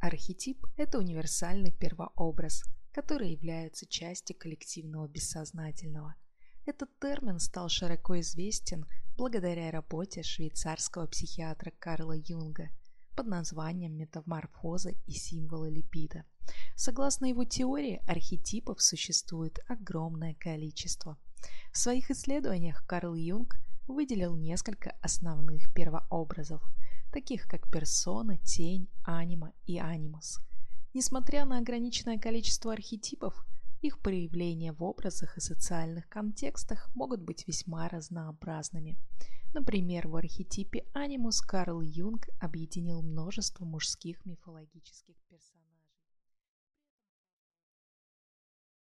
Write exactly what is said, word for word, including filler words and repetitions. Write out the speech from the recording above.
Архетип– это универсальный первообраз, который является частью коллективного бессознательного. Этот термин стал широко известен благодаря работе швейцарского психиатра Карла Юнга под названием «Метаморфоза и символы либидо». Согласно его теории, архетипов существует огромное количество. В своих исследованиях Карл Юнг выделил несколько основных первообразов, таких как персона, тень, анима и анимус. Несмотря на ограниченное количество архетипов, их проявления в образах и социальных контекстах могут быть весьма разнообразными. Например, в архетипе анимус Карл Юнг объединил множество мужских мифологических персонажей.